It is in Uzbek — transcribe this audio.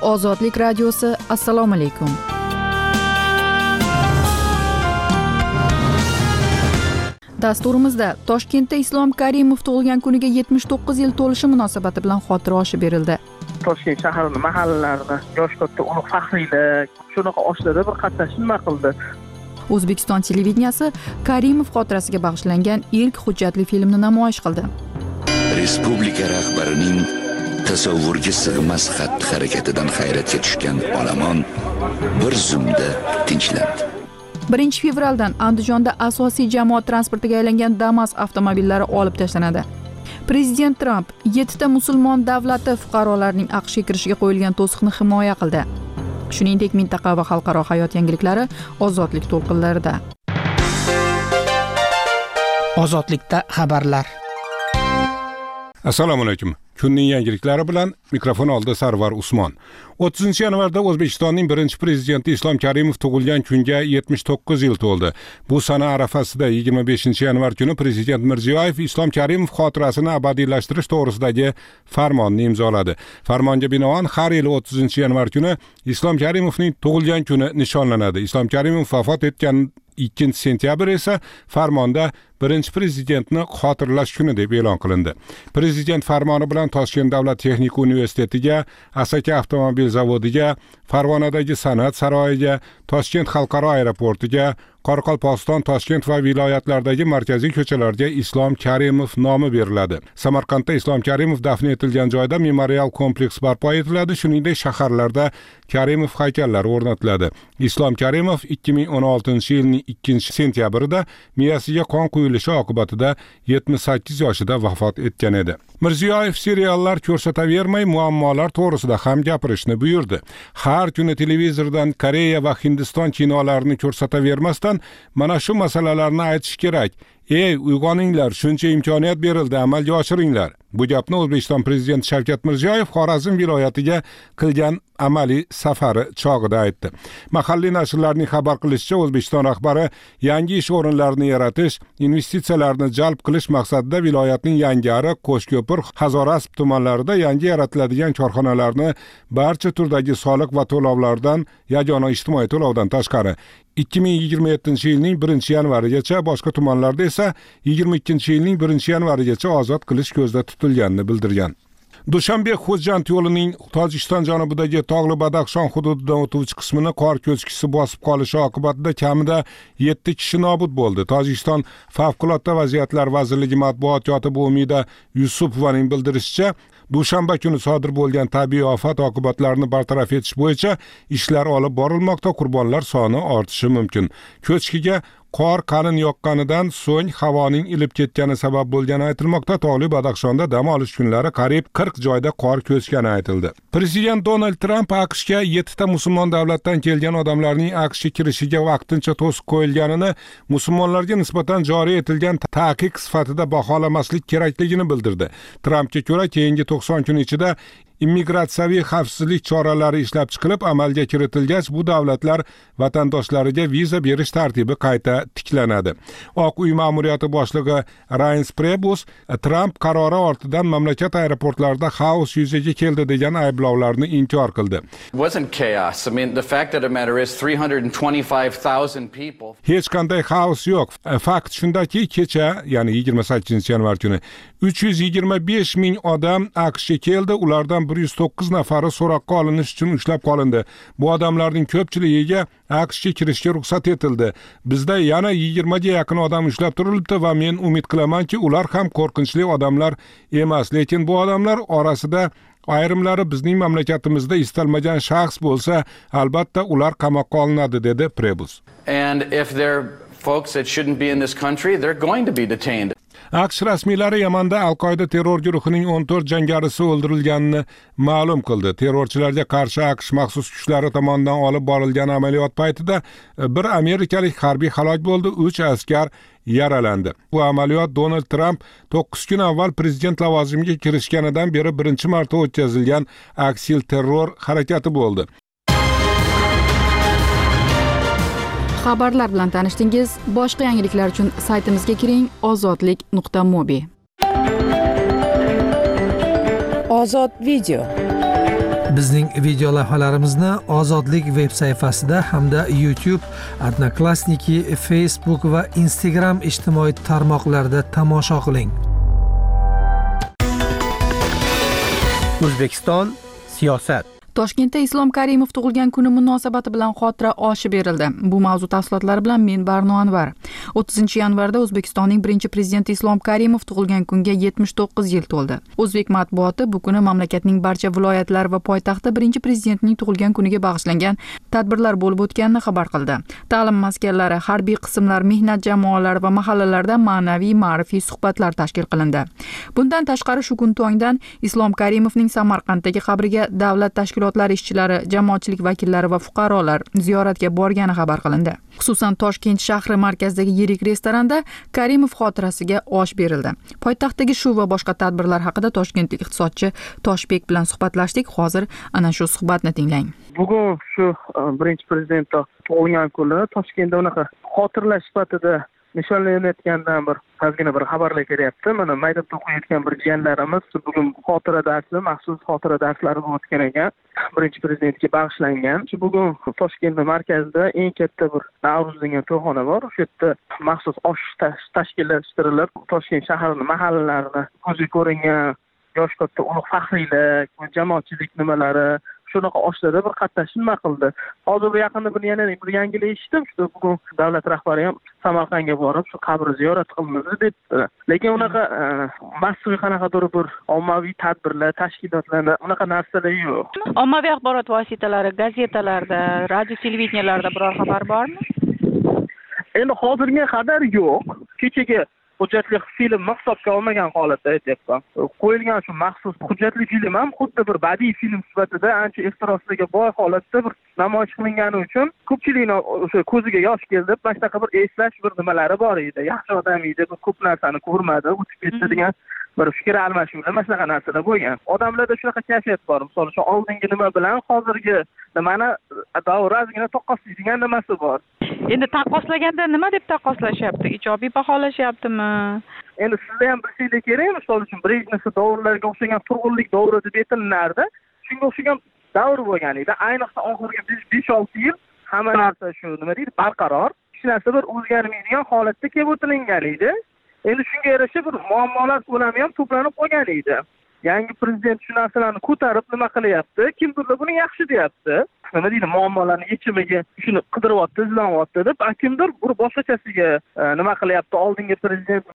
Ozodlik radiosi. Assalomu alaykum. Dasturimizda Toshkentda Islom Karimov tug'ilgan kuniga 79 yil to'lishi munosabati bilan xotira oshi berildi. Toshkent shahrining mahallalarida yosh katta ulug' faxriylar shunaqa oshlarda bir qatnashib nima qildi. O'zbekiston televideniyasi Karimov xotirasiga bag'ishlangan ilk hujjatli filmni namoyish qildi. Respublika rahbarining tasavvurga sig'mas xatti-harakatidan hayratga tushgan olomon bir zumda tinchlandi. 1 fevraldan Andijonda asosiy jamoat transportiga aylangan Damas avtomobillari olib tashlanadi. Prezident Tramp 7 ta musulmon davlati fuqarolarining AQShga kirishiga qo'yilgan to'siqni himoya qildi. Shuningdek, mintaqa va xalqaro hayot yangiliklari Ozodlik to'lqinlarida. Ozodlikda xabarlar. Assalomu alaykum. Kunning yangiliklari bilan mikrofon oldida Sarvar Usmon. 30 yanvarda O'zbekistonning birinchi prezidenti Islom Karimov tug'ilgan kunga 79 yil to'ldi. Bu sana arafasida 25 yanvar kuni prezident Mirziyoyev Islom Karimov xotirasini abadiylashtirish to'g'risidagi farmonni imzoladi. Farmonga binoan har yil 30 yanvar kuni Islom Karimovning tug'ilgan kuni nishonlanadi. Islom Karimov vafot etgan 2 sentyabr esa farmonda birinchi prezidentni xotirlash kuni deb e'lon qilindi. Prezident farmoni bilan Toshkent davlat texnika universitetiga, Asaka avtomobil zavodiga, Farg'onadagi san'at saroyiga, Toshkent xalqaro aeroportiga, Qoraqalpog'iston, Toshkent va viloyatlardagi markaziy ko'chalarga Islom Karimov nomi beriladi. Samarqandda Islom Karimov dafn etilgan joyda memorial kompleks barpo etiladi. Shuningdek, shaharlarda Karimov haykallari o'rnatiladi. Islom Karimov 2016-yilning 2-sentyabrida miyasiga qon quyilishi oqibatida 78 yoshida vafot etgan edi. Mirziyoyev seriallar ko'rsatavermay muammolar to'g'risida ham gapirishni buyurdi. Har kuni televizordan Koreya va Hindiston kinolarini ko'rsatavermasdan mana shu masalalarni aytish kerak. Ey, uyg'oninglar, shuncha imkoniyat berildi, amalga oshiringlar. Bu gapni O'zbekiston prezidenti Shavkat Mirziyoyev Xorazm viloyatiga qilgan amaliy safari chog'ida aytdi. Mahalliy nashrlarning xabar qilishicha, O'zbekiston rahbari yangi ish o'rinlarini yaratish, investitsiyalarni jalb qilish maqsadida viloyatning Yangiariq, Qo'shko'pir, Hazorasp tumanlarida yangi yaratiladigan korxonalarni barcha turdagi soliq va to'lovlardan, yagona ijtimoiy to'lovdan tashqari 2027-yilning 1-yanvarigacha, boshqa tumanlarda esa 22-yilning 1-yanvarigacha ozod qilish ko'zda tutilganini bildirgan. Dushanbe-Xo'jand yo'lining Tojikiston janubidagi tog'li Badaxshon hududidan o'tuvchi qismini qor ko'chkisi bosib qolishi oqibatida kamida 7 kishi nobud bo'ldi. Tojikiston Favqulodda vaziyatlar vazirligi matbuot kotibi Umida Yusupovaning bildirishicha, dushanba kuni sodir bo'lgan tabiiy ofat oqibatlarini bartaraf etish bo'yicha ishlar olib borilmoqda. Qurbonlar soni ortishi mumkin. Ko'chkiga qor qalin yoqqanidan so'ng havoning ilib ketgani sabab bo'lgani aytilmoqda. Tog'li Badaxshonda dam olish kunlari qariyb 40 joyda qor ko'chgani aytildi. Prezident Donald Tramp AQShga 7 ta musulmon davlatdan kelgan odamlarning AQShga kirishiga vaqtincha to'siq qo'yilganini musulmonlarga nisbatan joriy etilgan taqiq sifatida baholamaslik kerakligini bildirdi. Trampga ko'ra, keyingi 90 kun ichida immigratsiyaviy xavfsizlik choralari ishlab chiqilib amalga kiritilgach, bu davlatlar vatandoshlariga viza berish tartibi qayta tiklanadi. Oq uy ma'muriyati boshlig'i Reince Priebus Tramp qarori ortidan mamlakat aeroportlarida xaos yuzaga keldi degan ayblovlarni inkor qildi. Hech qanday xaos yo'q. Fakt shundaki, kecha, ya'ni 28 yanvar kuni 325 ming odam AQShga keldi. Ulardan 109 nafari so'roqqa olinish uchun ushlab qolindi. Bu odamlarning ko'pchiligiga AQShga kirishga ruxsat etildi. Bizda yana 20 ga yaqin odam ushlab turilibdi va men umid qilamanki, ular ham qo'rqinchli odamlar emas. Lekin bu odamlar orasida ayrimlari bizning mamlakatimizda istalmagan shaxs bo'lsa, albatta ular qamoqqa olinadi, dedi Priebus. And if they're folks that shouldn't be in this country, they're going to be detained. AQSh rasmiylari Yamanda Al-Qoida terror guruhining 14 jangarisi o'ldirilganini ma'lum qildi. Terrorchilarga qarshi AQSh maxsus kuchlari tomonidan olib borilgan amaliyot paytida bir amerikalik harbiy halok bo'ldi, 3 askar yaralandi. Bu amaliyot Donald Trump 9 kun avval prezident lavozimiga kirishganidan beri birinchi marta o'tkazilgan aksil terror harakati bo'ldi. Xabarlar bilan tanishdingiz. Boshqa yangiliklar uchun saytimizga kiring: ozodlik.mobi. Ozod video. Bizning video lavhalarimizni Ozodlik veb sayfasida hamda YouTube, Odnoklassniki, Facebook va Instagram ijtimoiy tarmoqlarida tomosha qiling. O'zbekiston siyosat. Toshkentda Islom Karimov tug'ilgan kuni munosabati bilan xotira oshi berildi. Bu mavzu tafsilotlari bilan men Barno Anvar. 30-yanvarda O'zbekistonning birinchi prezidenti Islom Karimov tug'ilgan kunga 79 yil to'ldi. O'zbek matbuoti bu kuni mamlakatning barcha viloyatlari va poytaxtda birinchi prezidentning tug'ilgan kuniga bag'ishlangan tadbirlar bo'lib o'tganini xabar qildi. Ta'lim maskanlari, harbiy qismlar, mehnat jamoalari va mahallalarda ma'naviy, ma'rifiy suhbatlar tashkil qilindi. Bundan tashqari shu kun tongdan Islom Karimovning Samarqanddagi qabriga davlat tashkilotlari ishchilari, jamoatchilik vakillari va fuqarolar ziyoratga borgani xabar qilindi. Xususan Toshkent shahri markazidagi yirik restoranda Karimov xotirasiga osh berildi. Poytaxtdagi shu va boshqa tadbirlar haqida toshkentlik iqtisodchi Toshbek bilan suhbatlashdik. Hozir ana shu suhbatni tinglang. Bugun shu birinchi prezident tug'ilgan kuni Toshkentda unaqa xotirlash sifatida nishonlanayotgandan bir ozgina bir xabarlar kelyapti. Mana maktabda o'qiyotgan bir jiyanlarimiz bugun xotira darsi, maxsus xotira darslari o'tgan ekan. Birinchi prezidentga bag'ishlangan. Bugun Toshkent markazida eng katta bir Navro'z degan to'yxona bor. O'sha yerda maxsus osh tashkillashtirilib, Toshkent shahrining mahallalarida ko'zga ko'ringan yosh katta ulug' faxriylar, jamoatchilik nimalari shunaqa oshlarda bir qatnashib nima qildi. Hozir yaqinda yana bir yangilik eshitdim. Shu bugun davlat rahbari ham Samarqandga borib shu qabri ziyorat qilindi debdi. Lekin unaqa massiv qanaqadir bir ommaviy tadbirlar, tashkilotlarda unaqa narsalar yo'q. Ommaviy axborot vositalari, gazetalarda, radio televideniyalarda biror xabar bormi? Endi hozirga qadar yo'q. Kechagi hujjatli film hisobga olmagan holatda aytyapman. Qo'yilgan shu maxsus hujjatli film ham xuddi bir badiiy film sifatida ancha ehtiroslarga boy holatda bir namoyish qilingani uchun ko'pchilikning o'sha ko'ziga yosh keldi. Mana shunaqa bir eslash bir nimalari bor edi. Yaxshi odam edi, ko'p narsani ko'rmadi, o'tib ketdi degan bir fikr almashuvlar, mana shunaqa narsalar bo'lgan. Odamlarda shunaqa kayfiyat bor. Misol uchun oldingi nima bilan hozirgi nimani davrazgina taqqoslaydigan nimasi bor. Endi taqqoslaganda nima deb taqqoslashyapti? Ijobiy baholashyaptimi? Endi sizda ham bilsangiz kerak, misol uchun Brejnev davrlariga o'xshagan turg'unlik davri deb aytilardi. Shunga o'xshagan davr bo'lgan edi. Ayniqsa oxirgi 5-6 yil hamma narsa shu nima deydi, barqaror. Hech narsa bir o'zgarmaydigan holatda kelib o'tilingan edi. Endi shunga yarasha bir muammolar ko'lami ham to'planib qolgan edi. Yangi prezident shu narsalarni ko'tarib nima qilyapti? Kimdir buni yaxshi deyapti. Nima deydi, muammolarni yechimiga shuni qidiryapti, izlanyapti deb, kimdir bir boshqachasiga nima qilyapti? Oldingi prezident